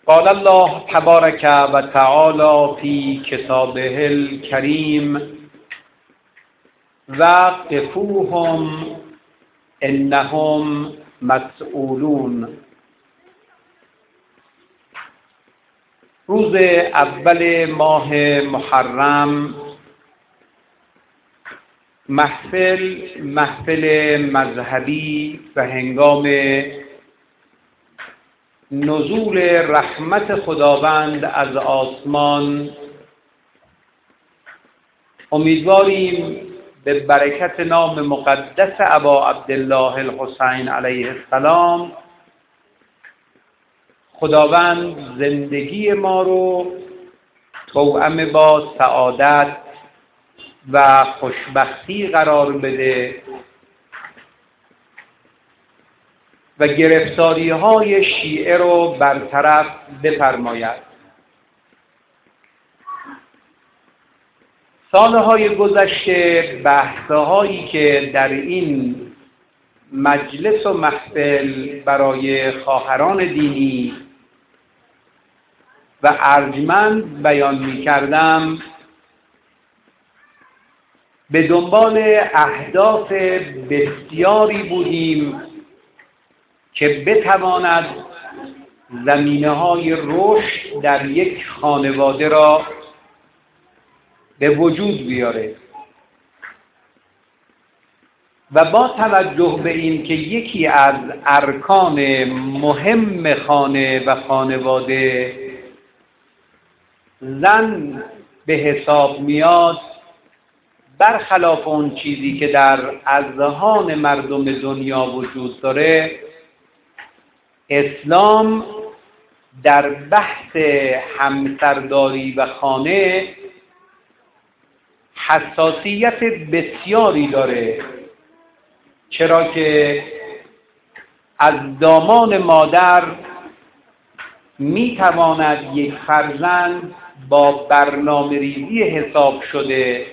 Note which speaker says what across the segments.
Speaker 1: قال الله تبارك و تعالى في كتابه الكريم وقفوهم انهم مسئولون. روز اول ماه محرم محفل مذهبی و هنگام نزول رحمت خداوند از آسمان، امیدواریم به برکت نام مقدس ابا عبدالله الحسین علیه السلام خداوند زندگی ما رو توأم با سعادت و خوشبختی قرار بده و گرفتاری های شیعه رو برطرف بفرماید. سالهای گذشته بحث‌هایی که در این مجلس و محفل برای خواهران دینی و ارجمند بیان می‌کردم به دنبال اهداف بسیاری بودیم که بتواند زمینه‌های رشد در یک خانواده را به وجود بیاره و با توجه به این که یکی از ارکان مهم خانه و خانواده زن به حساب میاد، برخلاف اون چیزی که در اذهان مردم دنیا وجود داره، اسلام در بحث همسرداری و خانه حساسیت بسیاری داره، چرا که از دامان مادر میتواند یک فرزند با برنامه ریزی حساب شده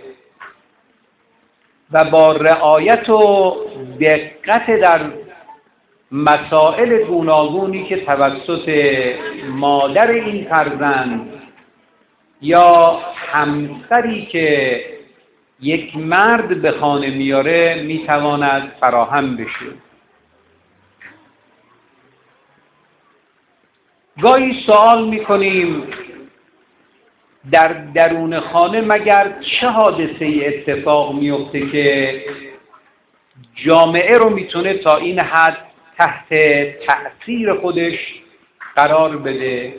Speaker 1: و با رعایت و دقت در مسائل گوناگونی که توسط مادر این فرزند یا همسری که یک مرد به خانه میاره میتواند فراهم بشه. گاهی سوال میکنیم در درون خانه مگر چه حادثه اتفاق میفته که جامعه رو میتونه تا این حد تحت تأثیر خودش قرار بده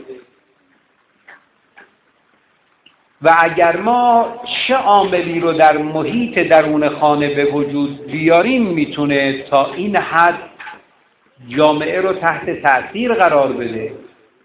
Speaker 1: و اگر ما چه عاملی رو در محیط درون خانه به وجود بیاریم میتونه تا این حد جامعه رو تحت تأثیر قرار بده.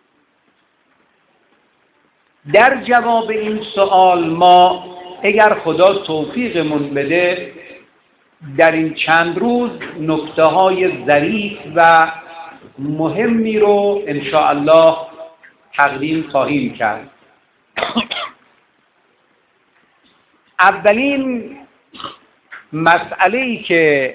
Speaker 1: در جواب این سوال ما اگر خدا توفیقمون بده در این چند روز نکته‌های ظریف و مهمی رو انشاءالله تقدیم خواهیم کرد. اولین مسئله‌ای که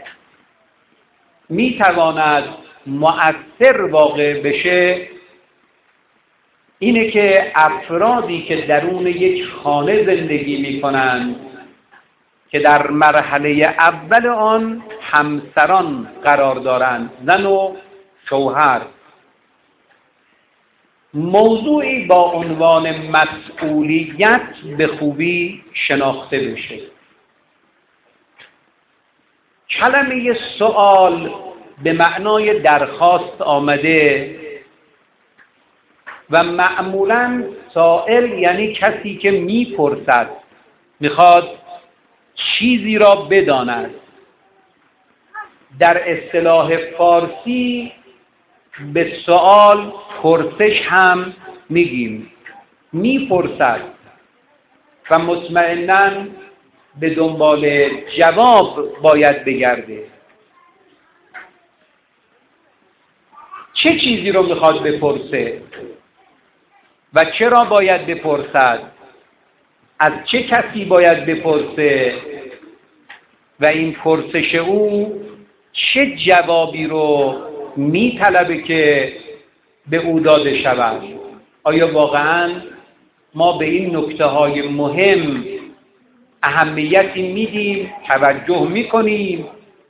Speaker 1: میتواند مؤثر واقع بشه اینه که افرادی که درون یک خانه زندگی میکنند که در مرحله اول آن همسران قرار دارند، زن و شوهر، موضوعی با عنوان مسئولیت به خوبی شناخته بشه. کلمه سؤال به معنای درخواست آمده و معمولاً سائل یعنی کسی که میپرسد، میخواد چیزی را بداند. در اصطلاح فارسی به سؤال پرسش هم میگیم. میپرسد و مطمئناً به دنبال جواب باید بگرده. چه چیزی رو میخواد بپرسه و چرا باید بپرسد؟ از چه کسی باید بپرسه و این پرسش او چه جوابی رو میطلبه که به او داده شود؟ آیا واقعا ما به این نکته‌های مهم اهمیتی میدیم، توجه میکنیم؟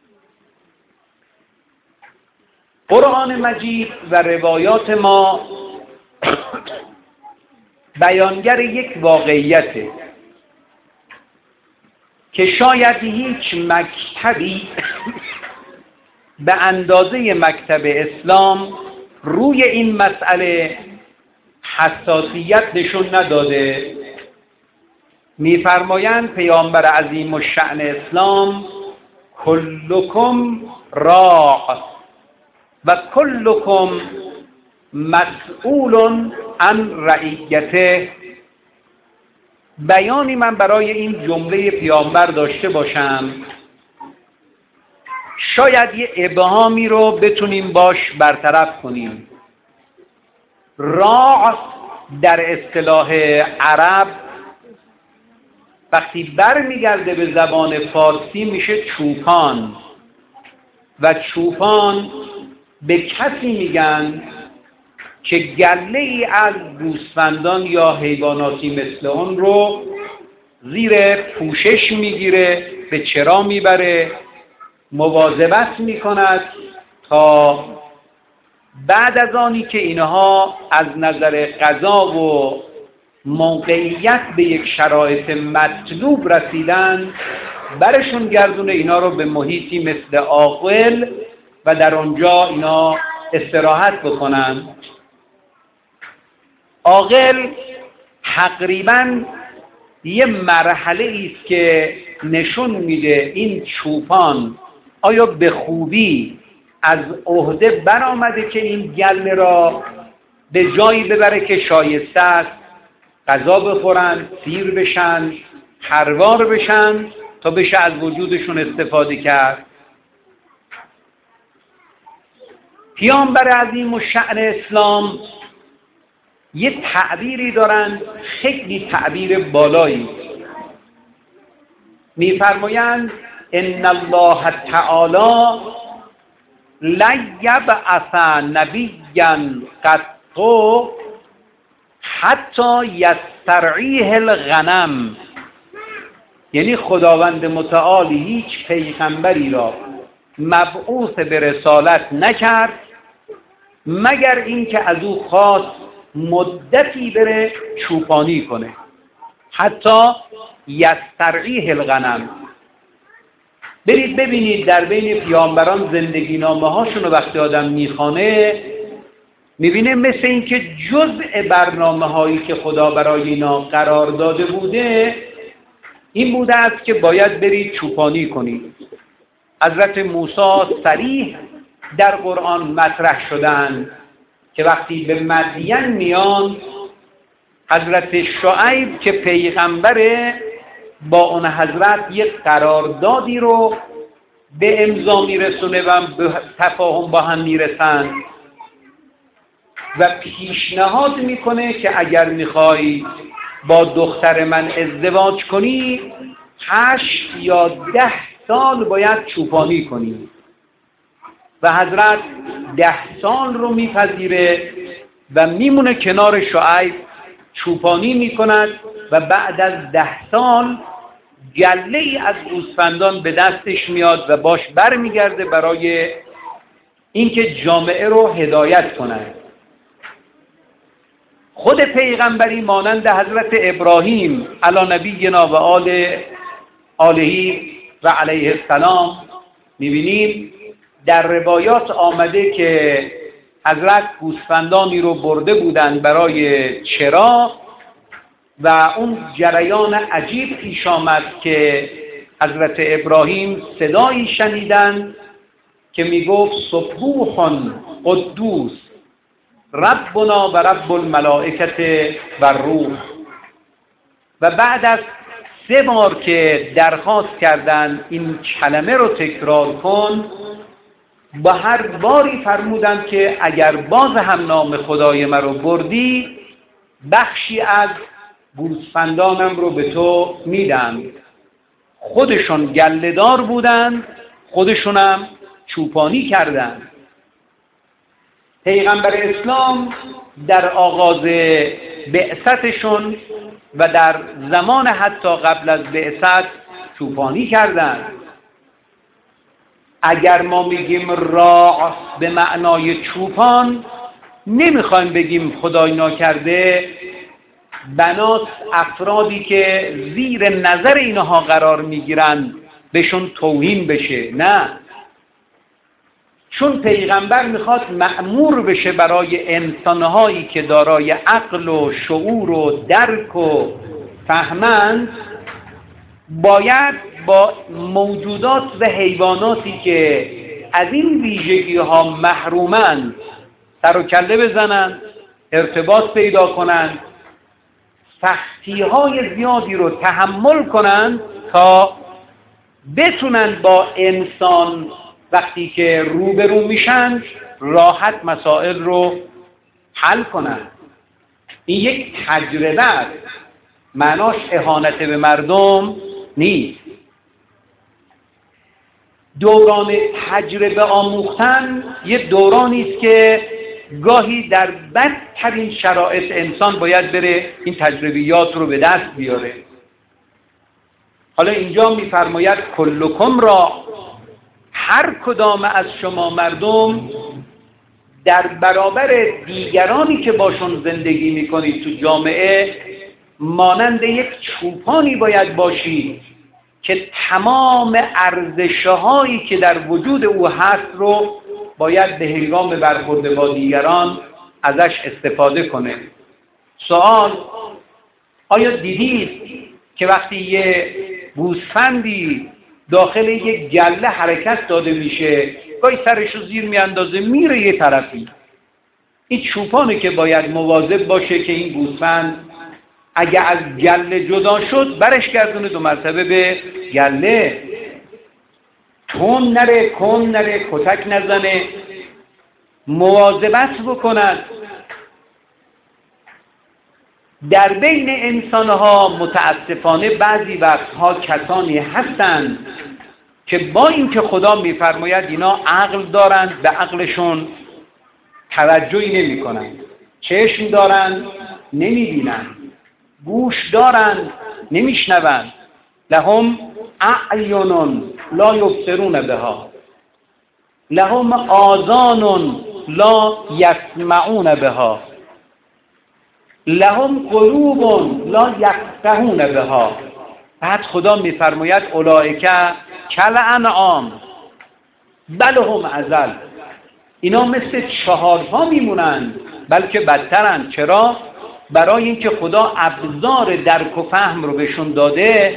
Speaker 1: قرآن مجید و روایات ما بیانگر یک واقعیته که شاید هیچ مکتبی به اندازه مکتب اسلام روی این مسئله حساسیت نشون نداده. می‌فرمایند پیامبر عظیم الشأن اسلام کلکم راع و کلکم مسئول عن رعیته. بیانی من برای این جمله پیامبر داشته باشم، شاید یه ابهامی رو بتونیم باش برطرف کنیم. راع در اصطلاح عرب وقتی برمیگرده به زبان فارسی میشه چوپان، و چوپان به کسی میگن که گله ای از گوسفندان یا حیواناتی مثل اون رو زیر پوشش میگیره، به چرا میبره، مواظبت میکند تا بعد از آنی که اینها از نظر غذا و موقعیت به یک شرایط مطلوب رسیدن، برشون گردونه اینا رو به محیطی مثل آغل و در آنجا اینا استراحت بکنن. آغل تقریباً یه مرحله است که نشون میده این چوپان آیا به خوبی از عهده برآمده که این گله را به جایی ببره که شایسته است، غذا بخورن، سیر بشن، پروار بشن تا بشه از وجودشون استفاده کرد. پیامبر عظیم الشأن اسلام یه تعبیری دارند، خیلی تعبیر بالایی. میفرمایند ان الله تعالی لن یبعث نبیا قط حتی یسترعیه الغنم. یعنی خداوند متعال هیچ پیغمبری را مبعوث به رسالت نکرد مگر اینکه از او خواست مدتی بره چوپانی کنه، حتی یسترعیه الغنم. برید ببینید در بین پیامبران زندگی نامه هاشون رو وقتی آدم میخوانه میبینه مثل اینکه جزء برنامه هایی که خدا برای اینا قرار داده بوده این بوده است که باید برید چوپانی کنید. حضرت موسی صریح در قرآن مطرح شدند که وقتی به مدین میان، حضرت شعیب که پیغمبره با اون حضرت یک قراردادی رو به امضا میرسونه و به تفاهم با هم میرسن و پیشنهاد میکنه که اگر میخوای با دختر من ازدواج کنی 8 یا 10 سال باید چوپانی کنی. و حضرت 10 سال رو میپذیره و میمونه کنار شعیب، چوپانی میکند و بعد از 10 سال گله ای از گوسفندان به دستش میاد و باش برمیگرده برای اینکه جامعه رو هدایت کند. خود پیغمبری مانند حضرت ابراهیم علی نبینا و آله و علیه السلام میبینیم در روایات آمده که حضرت گوسفندانی رو برده بودند برای چرا و اون جریان عجیب پیش آمد که حضرت ابراهیم صدایی شنیدند که میگفت سبوح قدوس ربنا و رب الملائکه و روح. و بعد از 3 بار که درخواست کردند این کلمه رو تکرار کن، با هر باری فرمودند که اگر باز هم نام خدای من رو بردی بخشی از گوسفندانم رو به تو میدم. خودشون گله‌دار بودند، خودشونم چوپانی کردند. پیغمبر اسلام در آغاز بعثتشون و در زمان حتی قبل از بعثت چوپانی کردند. اگر ما میگیم راع به معنای چوپان، نمیخوایم بگیم خدای ناکرده بناس افرادی که زیر نظر اینها قرار میگیرن بهشون توهین بشه، نه، چون پیغمبر میخواد مأمور بشه برای انسانهایی که دارای عقل و شعور و درک و فهمند، باید با موجودات و حیواناتی که از این ویژگی ها محرومند سر و کله بزنند، ارتباط پیدا کنند، سختی های زیادی رو تحمل کنند تا بتونن با انسان وقتی که روبرو میشن راحت مسائل رو حل کنن. این یک تجربه است، معناش اهانت به مردم نیست. دوران تجربه آموختن یه دورانی است که گاهی در بدترین شرایط انسان باید بره این تجربیات رو به دست بیاره. حالا اینجا میفرماید کلکم را، هر کدام از شما مردم در برابر دیگرانی که باشون زندگی میکنید تو جامعه مانند یک چوپانی باید باشید که تمام ارزش‌هایی که در وجود او هست رو باید به هنگام برخورد با دیگران ازش استفاده کنه. سوال: آیا دیدید که وقتی یه گوسفندی داخل یک گله حرکت داده میشه، گاهی سرش رو زیر میاندازه میره یه طرفی؟ این چوپانه که باید مواظب باشه که این گوسفند اگه از گله جدا شد برش گردونه 2 مرتبه به گله، تون نره، کن نره، کتک نزنه، مواظبت بکنن. در بین انسانها متاسفانه بعضی وقتها کسانی هستند که با اینکه خدا میفرماید اینا عقل دارند به عقلشون توجهی نمی کنند، چشم دارند نمیبینند، گوش دارند نمیشنوند، لهم اعین لا یبصرون بها، لهم آذان لا یسمعون بها، لهم قلوب لا یفقهون بها. بعد خدا میفرماید اولئک کالانعام بل هم اضل، اینا مثل 4 پا میمونند بلکه بدترند. چرا؟ برای اینکه خدا ابزار درک و فهم رو بهشون داده،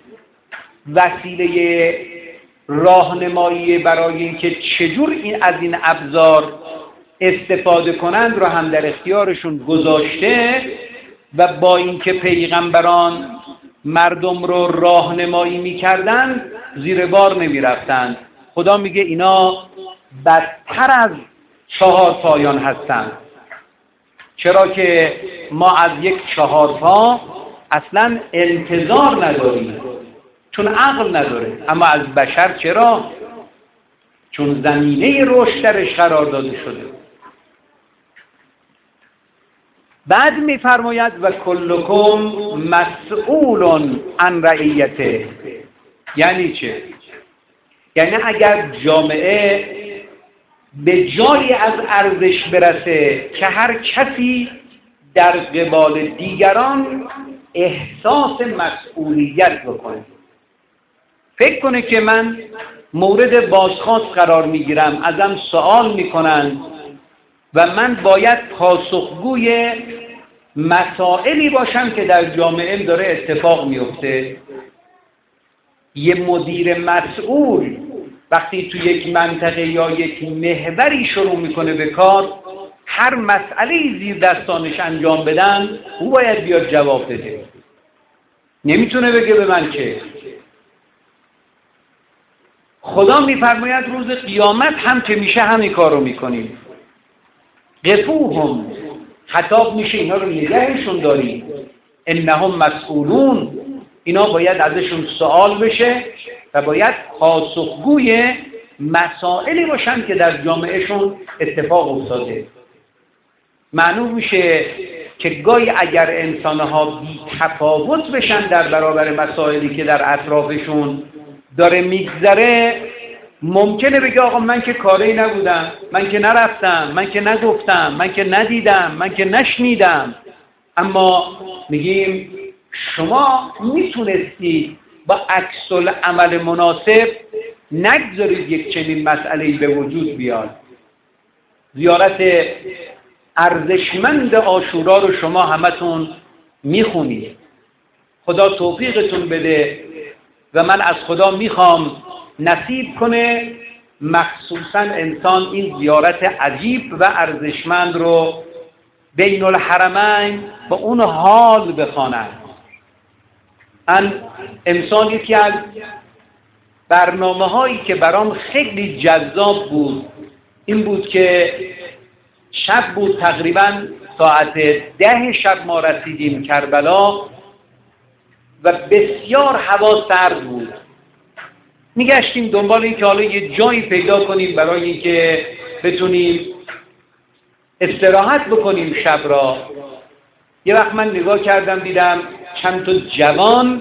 Speaker 1: وسیله راهنمایی برای اینکه چجور از این ابزار استفاده کنند رو هم در اختیارشون گذاشته و با اینکه پیغمبران مردم رو راهنمایی می‌کردند زیر بار نمی‌رفتند. خدا میگه اینا بدتر از 4 پایان هستند. چرا که ما از یک 4 پا اصلا انتظار نداریم، چون عقل نداره، اما از بشر چرا؟ چون زمینه رشد درش قرار داده شده. بعد میفرماید و کلکم مسئول عن رعیته. یعنی چه؟ یعنی اگر جامعه به جایی از ارزش برسه که هر کسی در قبال دیگران احساس مسئولیت بکنه، فکر کنه که من مورد بازخواست قرار میگیرم، ازم سوال میکنن و من باید پاسخگوی مسائلی باشم که در جامعه داره اتفاق میفته. یه مدیر مسئول وقتی تو یک منطقه یا یک محوری شروع میکنه به کار، هر مسئله زیر دستانش انجام بدن او باید بیاد جواب بده، نمیتونه بگه به من چه. خدا میفرماید روز قیامت هم که میشه همین کار رو میکنیم. قفوهم، خطاب میشه اینا رو نگهشون داریم، انهم مسئولون، اینا باید ازشون سوال بشه و باید پاسخگوی مسائلی باشن که در جامعهشون اتفاق افتاده. معلوم میشه که گاهی اگر انسانها بی تفاوت بشن در برابر مسائلی که در اطرافشون داره میگذره، ممکنه بگه آقا من که کاری نبودم، من که نرفتم، من که نگفتم، من که ندیدم، من که نشنیدم. اما میگیم شما میتونستید با عکس العمل مناسب نگذارید یک چنین مسئله‌ای به وجود بیاد. زیارت ارزشمند عاشورا رو شما همتون میخونید. خدا توفیقتون بده و من از خدا میخوام نصیب کنه مخصوصا انسان این زیارت عجیب و ارزشمند رو بین الحرمین با اون حال بخواند. امسال یکی از برنامه هایی که برام خیلی جذاب بود این بود که شب بود، تقریبا ساعت 10 شب ما رسیدیم کربلا و بسیار هوا سرد بود. میگشتیم دنبال این که حالا یه جایی پیدا کنیم برای اینکه بتونیم استراحت بکنیم شب را. یه وقت من نگاه کردم دیدم چند تا جوان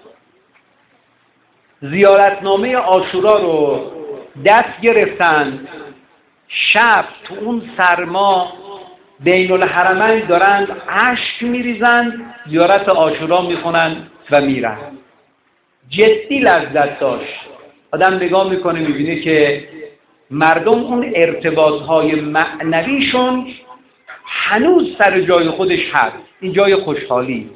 Speaker 1: زیارتنامه عاشورا رو دست گرفتن، شب تو اون سرما بین الحرمین دارند اشک میریزند، زیارت عاشورا میخونن و میرن. جدی لذت داشت. آدم نگاه میکنه میبینه که مردم اون ارتباطهای معنویشون هنوز سر جای خودش هست. این جای خوشحالی.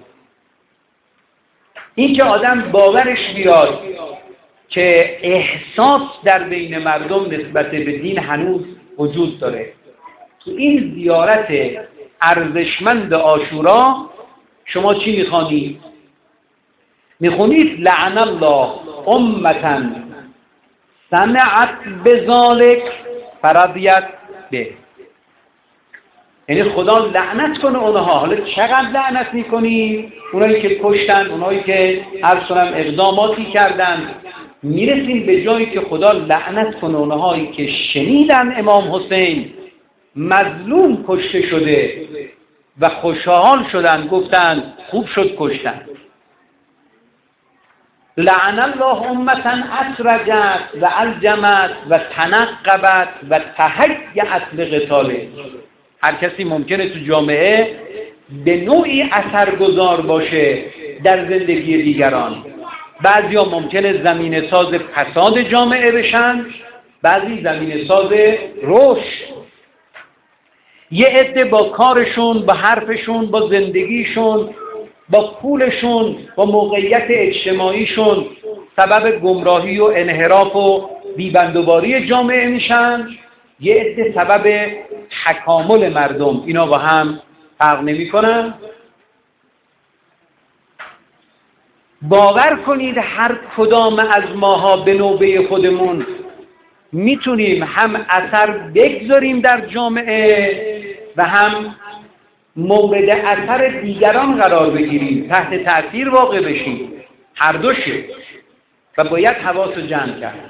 Speaker 1: این که آدم باورش بیاد که احساس در بین مردم نسبت به دین هنوز وجود داره. تو این زیارت ارزشمند عاشورا شما چی میخوانید؟ میخونید لعن الله امتا سمعت بذالک فرضیت به. یعنی خدا لعنت کنه اونها. حالا چقدر لعنت میکنیم؟ اونایی که کشتن، اونایی که عرض کنم اقداماتی کردن. میرسیم به جایی که خدا لعنت کنه اونهایی که شنیدن امام حسین مظلوم کشته شده و خوشحال شدن، گفتن خوب شد کشتن. لعن الله امتا اسرجت و الجمت و تنقبت و تهیأت لقتاله. هر کسی ممکنه تو جامعه به نوعی اثرگذار باشه در زندگی دیگران. بعضیا ممکنه زمینه ساز فساد جامعه بشن، بعضی زمینه ساز رشد. یه عده با کارشون، با حرفشون، با زندگیشون، با پولشون، با موقعیت اجتماعیشون سبب گمراهی و انحراف و بیبندوباری جامعه میشن. یه عده سبب تکامل مردم. اینا با هم فرق نمی‌کنن. باور کنید هر کدام از ماها به نوبه خودمون میتونیم هم اثر بگذاریم در جامعه و هم مورد اثر دیگران قرار بگیریم، تحت تأثیر واقع بشیم. هر دوشه و باید حواس رو جمع کرد.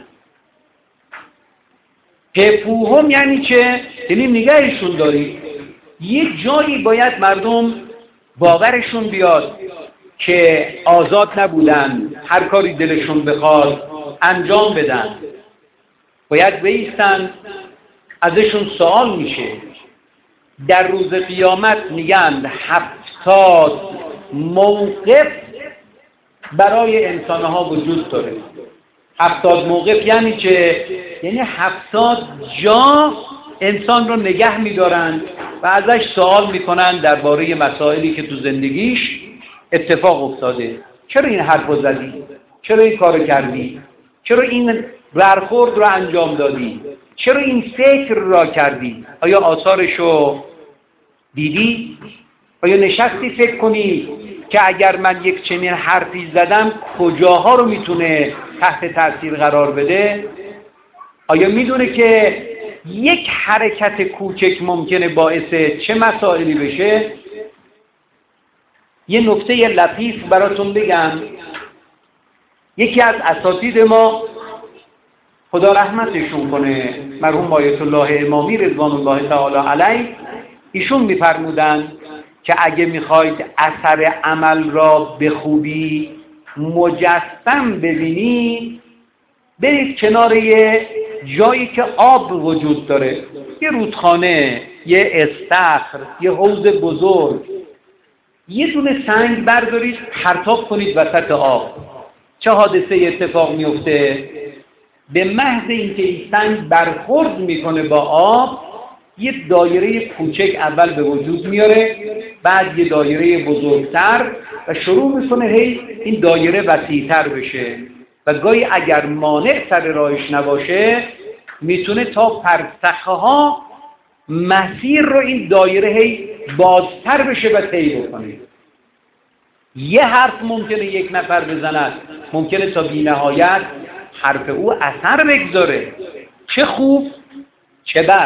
Speaker 1: پوهم یعنی چه؟ یعنی نگهشون داریم. یه جایی باید مردم باورشون بیاد که آزاد نبودن، هر کاری دلشون بخواد انجام بدن. باید بایستن، ازشون سوال میشه. در روز قیامت میگن 70 موقف برای انسانها وجود داره. 70 موقف یعنی چه؟ یعنی 70 جا انسان رو نگه میدارن و ازش سوال میکنن درباره مسائلی که تو زندگیش اتفاق افتاده. چرا این حرف رو زدی؟ چرا این کارو کردی؟ چرا این برخورد رو انجام دادی؟ چرا این فکر را کردی؟ آیا آثارشو دیدی؟ آیا نشستی فکر کنی که اگر من یک چنین حرفی زدم کجاها رو میتونه تحت تاثیر قرار بده؟ آیا میدونه که یک حرکت کوچک ممکنه باعث چه مسائلی بشه؟ یه نکته لطیف براتون بگم. یکی از اساتید ما خدا رحمتشون کنه، مرحوم آیت الله امامی رضوان الله تعالی علیه، ایشون میفرمودن که اگه میخواید اثر عمل را به خوبی مجسم ببینید، برید کنار یه جایی که آب وجود داره، یه رودخانه، یه استخر، یه حوض بزرگ، یه دونه سنگ بردارید پرتاب کنید وسط آب. چه حادثه اتفاق میفته؟ به محض اینکه این سنگ برخورد میکنه با آب، یه دایره کوچک اول به وجود میاره، بعد یه دایره بزرگتر و شروع میکنه هی این دایره وسیع‌تر بشه و گاهی اگر مانع سر راهش نباشه میتونه تا پرسخه ها مسیر رو این دایره هی بازتر بشه و طی بکنه. یه حرف ممکنه یک نفر بزند، ممکنه تا بی‌نهایت حرف او اثر بگذاره، چه خوب چه بد.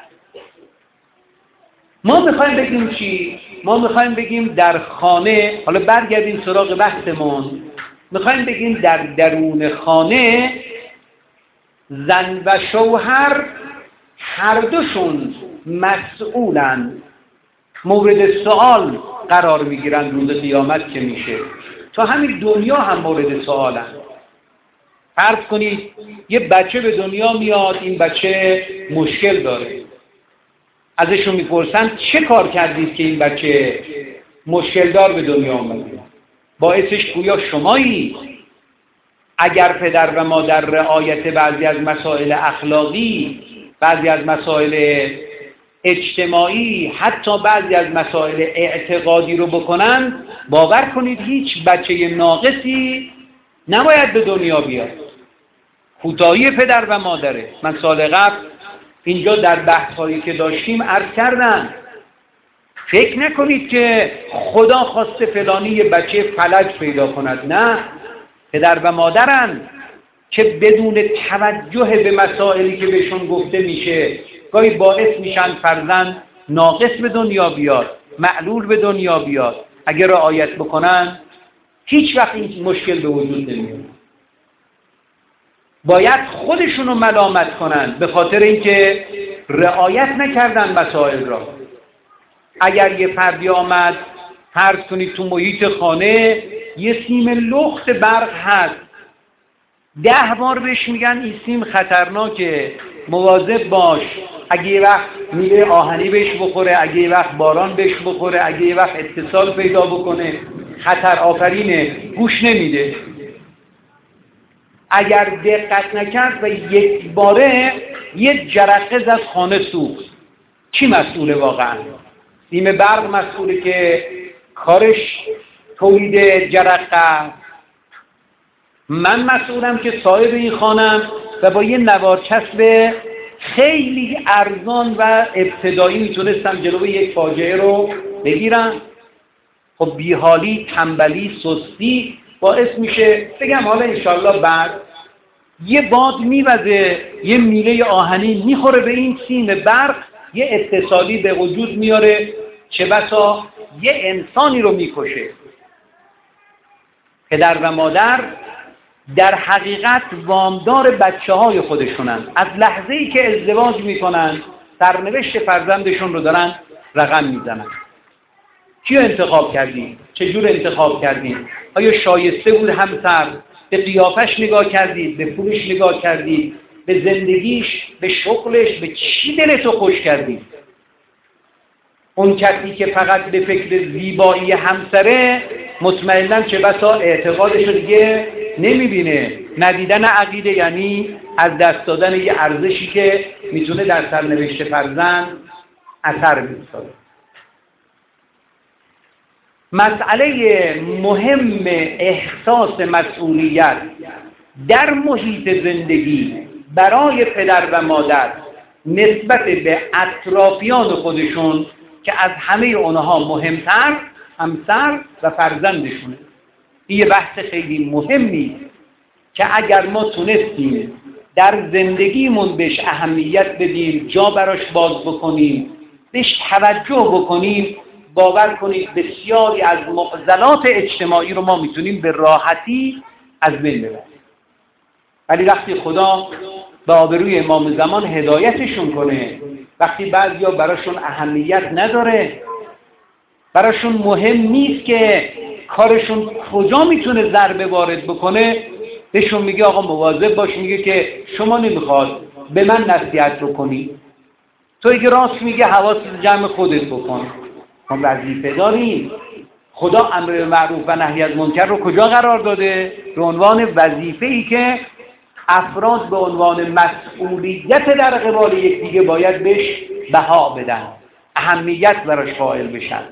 Speaker 1: ما میخوایم بگیم چی؟ ما میخوایم بگیم در خانه، حالا برگردیم سراغ بحثمون، میخوایم بگیم در درون خانه زن و شوهر هر دوشون مسئولن، مورد سوال قرار میگیرن روز قیامت که میشه. تا همین دنیا هم مورد سوالن. فرض کنید یه بچه به دنیا میاد، این بچه مشکل داره، ازشون میپرسن چه کار کردید که این بچه مشکل دار به دنیا آمده؟ باعثش گویا شمایی. اگر پدر و مادر رعایت بعضی از مسائل اخلاقی، بعضی از مسائل اجتماعی، حتی بعضی از مسائل اعتقادی رو بکنن، باور کنید هیچ بچه ناقصی نباید به دنیا بیاد. کوتاهی پدر و مادره. من سال قبل اینجا در بحث‌هایی که داشتیم عرض کردم، فکر نکنید که خدا خواسته فلانی یه بچه فلج پیدا کند. نه، پدر و مادرن که بدون توجه به مسائلی که بهشون گفته میشه گاهی باعث میشن فرزند ناقص به دنیا بیاد، معلول به دنیا بیاد. اگر رعایت بکنن هیچ وقت این مشکل به وجود نمیاد. باید خودشونو ملامت کنن به خاطر اینکه رعایت نکردن مسائل را. اگر یه فردی آمد، فرض کنید تو محیط خانه یه سیم لخت برق هست، 10 بار بهش میگن این سیم خطرناکه، مواظب باش، اگه یه وقت میله آهنی بهش بخوره، اگه یه وقت باران بهش بخوره، اگه یه وقت اتصال پیدا بکنه خطر آفرینه، گوش نمیده. اگر دقت نکرد و یک باره یه جرقه از خانه سوخت، کی مسئوله واقعا؟ سیم برق مسئوله که کارش تولید جرقه. من مسئولم که صاحب این خانم و با یه نوارچسب خیلی ارزان و ابتدایی میتونستم جلوی یک فاجعه رو بگیرم. خب بیحالی، تنبلی، سستی باعث میشه بگم حالا انشالله بعد یه باد میوزه، یه میله آهنی میخوره به این سیم برق، یه اتصالی به وجود میاره، چه بسا یه انسانی رو میکشه. پدر و مادر در حقیقت وامدار بچه های خودشونن. از لحظه ای که ازدواج میکنن سرنوشت فرزندشون رو دارن رقم میزنن. کیو انتخاب کردیم؟ چجور انتخاب کردیم؟ آیا شایسته بود همسر؟ به قیافش نگاه کردید؟ به پولش نگاه کردید؟ به زندگیش؟ به شغلش؟ به چی دلتو خوش کردید؟ اون کسی که فقط به فکر زیبایی همسره، مطمئناً چه بسا اعتقادش رو دیگه نمیبینه. ندیدن عقیده یعنی از دست دادن یه ارزشی که میتونه در سرنوشت فرزند اثر بذاره. مسئله مهم احساس مسئولیت در محیط زندگی برای پدر و مادر نسبت به اطرافیان خودشون که از همه اونها مهمتر همسر و فرزندشونه. این یه بحث خیلی مهمی که اگر ما تونستیم در زندگیمون بهش اهمیت بدیم، جا براش باز بکنیم، بهش توجه بکنیم، باور کنید بسیاری از معضلات اجتماعی رو ما میتونیم به راحتی از بین ببریم. ولی وقتی خدا به آبروی امام زمان هدایتشون کنه. وقتی بعضیا براشون اهمیت نداره، براشون مهم نیست که کارشون کجا میتونه ضربه وارد بکنه، بهشون میگه آقا مواظب باش، میگه که شما نمیخواد به من نصیحت رو کنی، تو اگه راست میگه حواست جمع خودت بکن. ما وظیفه داریم. خدا امر به معروف و نهی از منکر رو کجا قرار داده؟ به عنوان وظیفه‌ای که افراد به عنوان مسئولیت در قبال یکدیگه باید بهش بها بدن، اهمیت براش قائل بشن.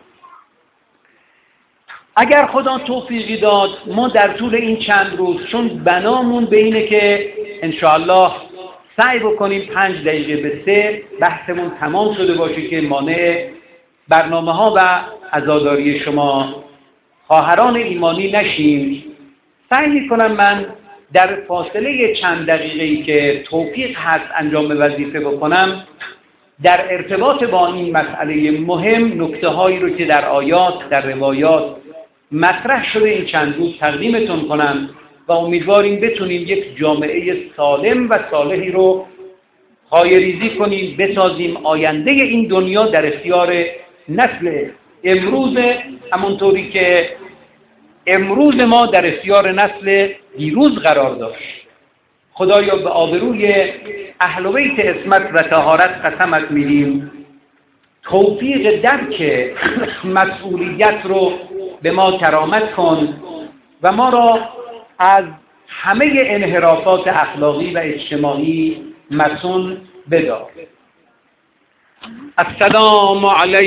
Speaker 1: اگر خدا توفیقی داد ما در طول این چند روز، چون بنامون به اینه که انشاءالله سعی بکنیم 5 دقیقه به 3 بحثمون تمام شده باشه که مانع برنامه ها و عزاداری شما خواهران ایمانی نشیم، سعی میکنم من در فاصله چند دقیقه‌ای که توفیق هست انجام وظیفه بکنم، در ارتباط با این مسئله مهم نکته‌هایی رو که در آیات، در روایات مطرح شده این چند روز تقدیمتون کنم و امیدواریم بتونیم یک جامعه سالم و صالحی رو پایه‌ریزی کنیم، بسازیم. آینده این دنیا در اختیار نسل امروز، همونطوری که امروز ما در اختیار نسل دیروز قرار داشت. خدایا به آبروی اهل بیت عصمت و طهارت قسمت میدیم، توفیق درک مسئولیت رو به ما کرامت کن و ما را از همه انحرافات اخلاقی و اجتماعی مصون بدار. السلام علیکم.